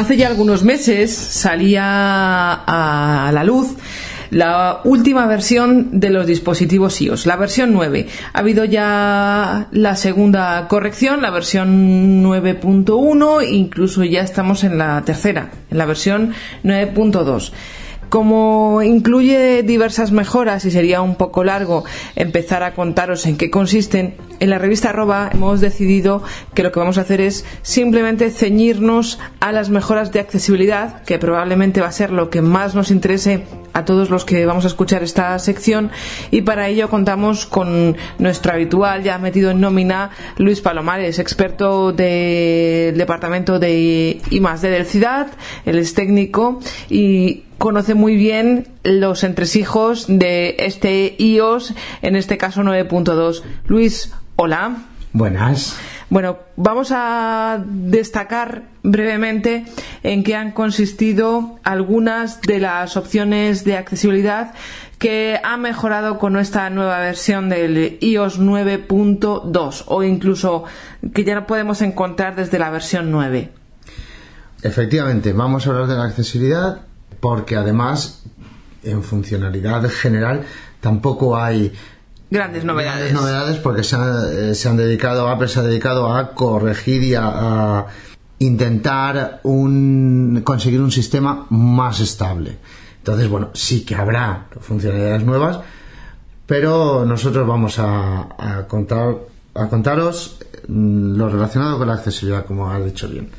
Hace ya algunos meses salía a la luz la última versión de los dispositivos iOS, la versión 9. Ha habido ya la segunda corrección, la versión 9.1, incluso ya estamos en la tercera, en la versión 9.2. Como incluye diversas mejoras y sería un poco largo empezar a contaros en qué consisten, en la revista Arroba hemos decidido que lo que vamos a hacer es simplemente ceñirnos a las mejoras de accesibilidad, que probablemente va a ser lo que más nos interese a todos los que vamos a escuchar esta sección, y para ello contamos con nuestro habitual, ya metido en nómina, Luis Palomares, experto del departamento de I+D del CIDAD. Él es técnico y conoce muy bien los entresijos de este iOS, en este caso 9.2. Luis, hola. Buenas. Bueno, vamos a destacar brevemente en qué han consistido algunas de las opciones de accesibilidad que ha mejorado con esta nueva versión del iOS 9.2, o incluso que ya no podemos encontrar desde la versión 9. Efectivamente, vamos a hablar de la accesibilidad porque además en funcionalidad general tampoco hay grandes novedades porque se han dedicado, Apple se ha dedicado a corregir y a intentar conseguir un sistema más estable. Entonces, bueno, sí que habrá funcionalidades nuevas, pero nosotros vamos a contaros lo relacionado con la accesibilidad, como has dicho bien.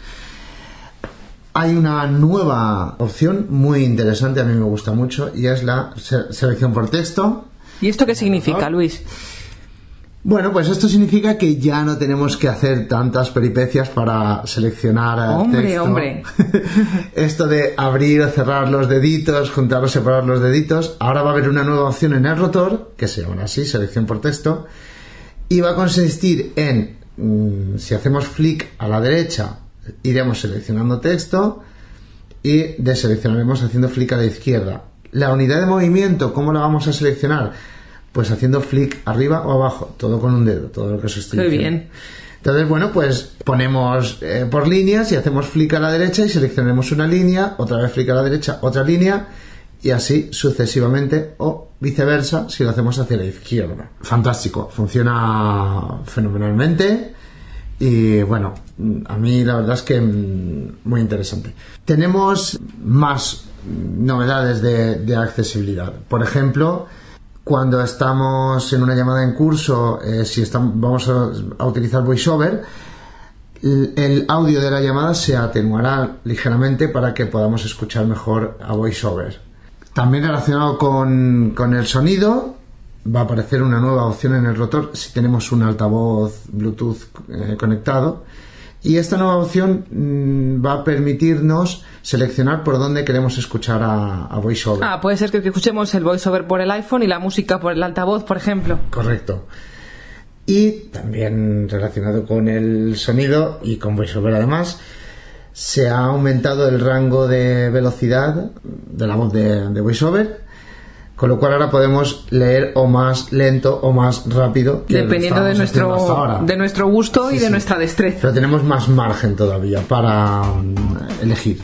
Hay una nueva opción muy interesante, a mí me gusta mucho, y es la selección por texto. ¿Y esto qué significa, Luis? Bueno, pues esto significa que ya no tenemos que hacer tantas peripecias para seleccionar texto. Hombre. Esto de abrir o cerrar los deditos, juntar o separar los deditos. Ahora va a haber una nueva opción en el rotor, que se llama así, selección por texto, y va a consistir en, si hacemos flick a la derecha, iremos seleccionando texto y deseleccionaremos haciendo flick a la izquierda. La unidad de movimiento, ¿cómo la vamos a seleccionar? Pues haciendo flick arriba o abajo, todo con un dedo, todo lo que os estoy diciendo. Muy bien. Entonces, bueno, pues ponemos por líneas y hacemos flick a la derecha y seleccionaremos una línea, otra vez flick a la derecha, otra línea, y así sucesivamente, o viceversa si lo hacemos hacia la izquierda. Fantástico, funciona fenomenalmente. Y bueno, a mí la verdad es que muy interesante. Tenemos más novedades de accesibilidad. Por ejemplo, cuando estamos en una llamada en curso, vamos a utilizar VoiceOver, el audio de la llamada se atenuará ligeramente para que podamos escuchar mejor a VoiceOver. También relacionado con el sonido, va a aparecer una nueva opción en el rotor si tenemos un altavoz Bluetooth conectado, y esta nueva opción va a permitirnos seleccionar por dónde queremos escuchar a VoiceOver. Puede ser que escuchemos el VoiceOver por el iPhone y la música por el altavoz, por ejemplo. Correcto. Y también relacionado con el sonido y con VoiceOver además, se ha aumentado el rango de velocidad de la voz de VoiceOver, con lo cual ahora podemos leer o más lento o más rápido, dependiendo de nuestro gusto y de nuestra destreza. Pero tenemos más margen todavía para elegir.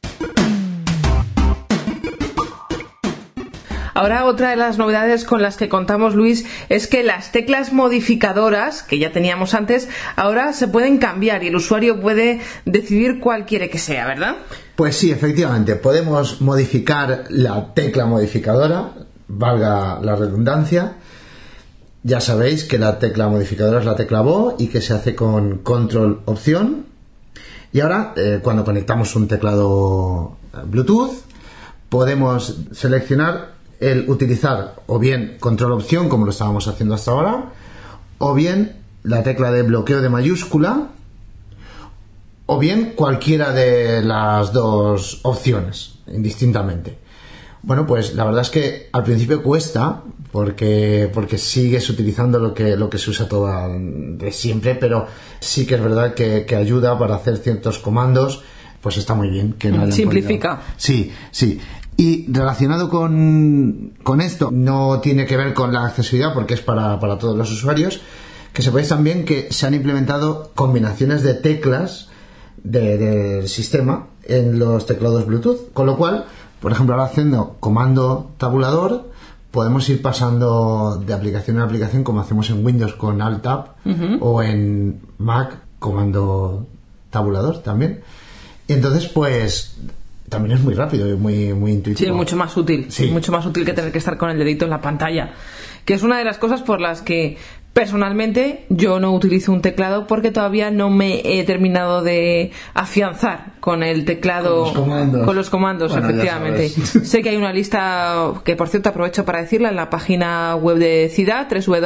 Ahora, otra de las novedades con las que contamos, Luis, es que las teclas modificadoras, que ya teníamos antes, ahora se pueden cambiar y el usuario puede decidir cuál quiere que sea, ¿verdad? Pues sí, efectivamente, podemos modificar la tecla modificadora, valga la redundancia. Ya sabéis que la tecla modificadora es la tecla Bo y que se hace con control opción. Y ahora, cuando conectamos un teclado Bluetooth, podemos seleccionar el utilizar o bien control opción, como lo estábamos haciendo hasta ahora, o bien la tecla de bloqueo de mayúscula, o bien cualquiera de las dos opciones, indistintamente. Bueno, pues la verdad es que al principio cuesta, porque sigues utilizando lo que se usa toda de siempre, pero sí que es verdad que ayuda para hacer ciertos comandos, pues está muy bien. Que no simplifica. Sí. Y relacionado con esto, no tiene que ver con la accesibilidad porque es para todos los usuarios, que sepáis también que se han implementado combinaciones de teclas del sistema en los teclados Bluetooth, con lo cual, por ejemplo, ahora haciendo comando tabulador, podemos ir pasando de aplicación a aplicación como hacemos en Windows con Alt-Tab o en Mac comando tabulador también. Y entonces, pues, también es muy rápido y muy intuitivo. Sí, mucho más útil. Sí. Mucho más útil que tener que estar con el dedito en la pantalla. Que es una de las cosas por las que personalmente yo no utilizo un teclado, porque todavía no me he terminado de afianzar con el teclado, con los comandos, bueno, efectivamente. Sé que hay una lista que, por cierto, aprovecho para decirla en la página web de CIDAD,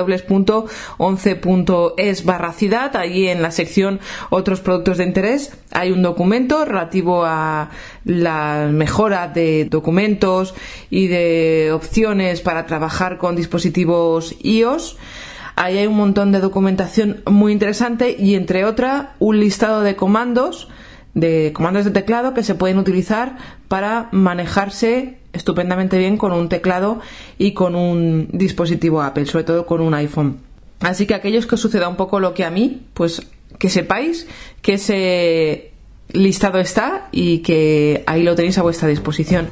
www.11.es/CIDAD. Allí en la sección Otros productos de interés hay un documento relativo a la mejora de documentos y de opciones para trabajar con dispositivos iOS. Ahí hay un montón de documentación muy interesante y, entre otras, un listado de comandos de teclado que se pueden utilizar para manejarse estupendamente bien con un teclado y con un dispositivo Apple, sobre todo con un iPhone. Así que aquellos que os suceda un poco lo que a mí, pues que sepáis que ese listado está y que ahí lo tenéis a vuestra disposición.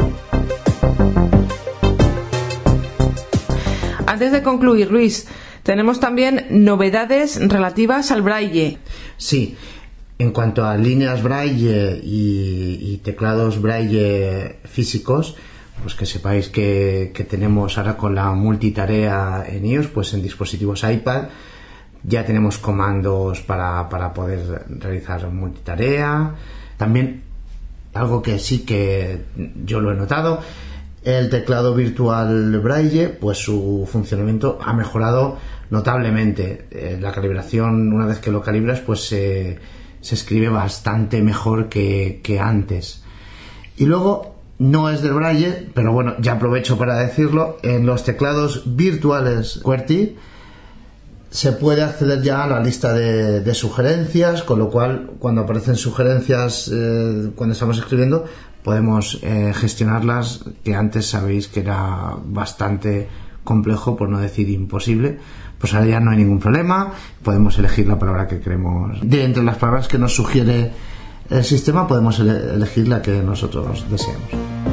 Antes de concluir, Luis, tenemos también novedades relativas al braille. Sí, en cuanto a líneas braille y teclados braille físicos, pues que sepáis que tenemos ahora con la multitarea en iOS, pues en dispositivos iPad ya tenemos comandos para poder realizar multitarea. También algo que sí que yo lo he notado, el teclado virtual braille, pues su funcionamiento ha mejorado notablemente. La calibración, una vez que lo calibras, pues se escribe bastante mejor que antes. Y luego, no es del braille, pero bueno, ya aprovecho para decirlo, en los teclados virtuales QWERTY se puede acceder ya a la lista de sugerencias, con lo cual cuando aparecen sugerencias cuando estamos escribiendo, podemos gestionarlas, que antes sabéis que era bastante complejo, por no decir imposible. Pues ahora ya no hay ningún problema, podemos elegir la palabra que queremos. De entre las palabras que nos sugiere el sistema, podemos elegir la que nosotros deseamos.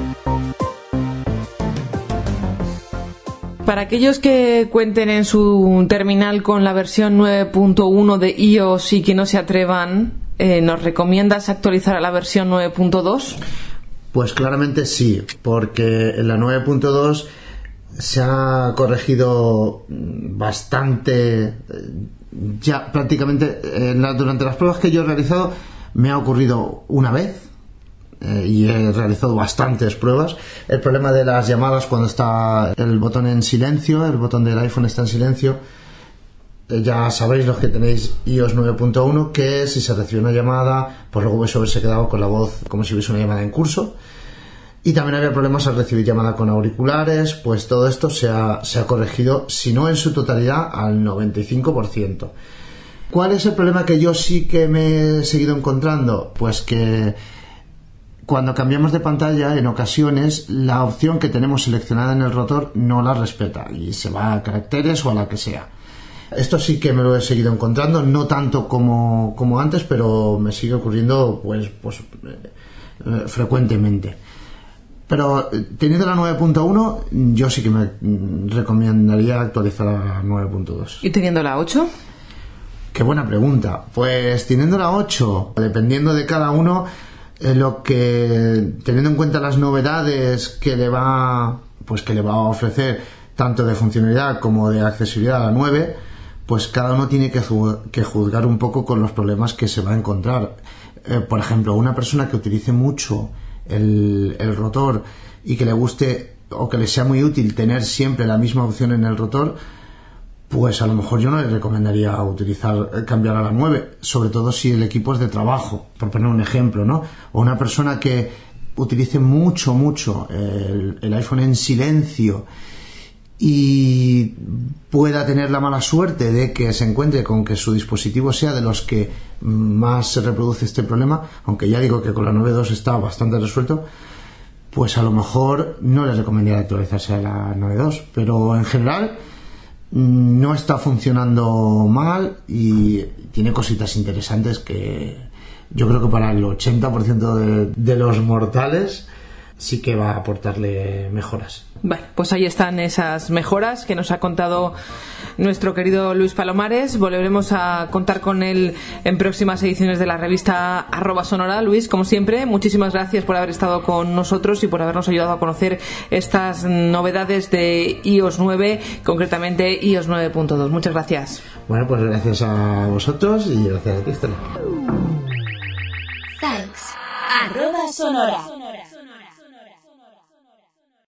Para aquellos que cuenten en su terminal con la versión 9.1 de iOS y que no se atrevan, ¿nos recomiendas actualizar a la versión 9.2? Pues claramente sí, porque en la 9.2 se ha corregido bastante, ya prácticamente durante las pruebas que yo he realizado me ha ocurrido una vez, y he realizado bastantes pruebas, el problema de las llamadas cuando está el botón en silencio, el botón del iPhone está en silencio. Ya sabéis, los que tenéis iOS 9.1, que si se recibe una llamada, pues luego vais a haberse quedado con la voz como si hubiese una llamada en curso. Y también había problemas al recibir llamada con auriculares. Pues todo esto se ha corregido, si no en su totalidad, al 95%. ¿Cuál es el problema que yo sí que me he seguido encontrando? Pues que cuando cambiamos de pantalla, en ocasiones la opción que tenemos seleccionada en el rotor no la respeta y se va a caracteres o a la que sea. Esto sí que me lo he seguido encontrando, no tanto como antes, pero me sigue ocurriendo pues frecuentemente. Pero teniendo la 9.1, yo sí que me recomendaría actualizar a la 9.2. ¿Y teniendo la 8? Qué buena pregunta. Pues teniendo la 8, dependiendo de cada uno, teniendo en cuenta las novedades que le va a ofrecer, tanto de funcionalidad como de accesibilidad a la 9, pues cada uno tiene que juzgar un poco con los problemas que se va a encontrar. Por ejemplo, una persona que utilice mucho el rotor y que le guste o que le sea muy útil tener siempre la misma opción en el rotor, pues a lo mejor yo no le recomendaría cambiar a la 9, sobre todo si el equipo es de trabajo, por poner un ejemplo, ¿no? O una persona que utilice mucho el iPhone en silencio y pueda tener la mala suerte de que se encuentre con que su dispositivo sea de los que más se reproduce este problema, aunque ya digo que con la 9.2 está bastante resuelto, pues a lo mejor no le recomendaría actualizarse a la 9.2, pero en general no está funcionando mal y tiene cositas interesantes que yo creo que para el 80% de los mortales sí que va a aportarle mejoras. Bueno, pues ahí están esas mejoras que nos ha contado nuestro querido Luis Palomares. Volveremos a contar con él en próximas ediciones de la revista @sonora. Luis, como siempre, muchísimas gracias por haber estado con nosotros y por habernos ayudado a conocer estas novedades de iOS 9, concretamente iOS 9.2. Muchas gracias. Bueno, pues gracias a vosotros y gracias a ti, Estela. Thanks. @sonora.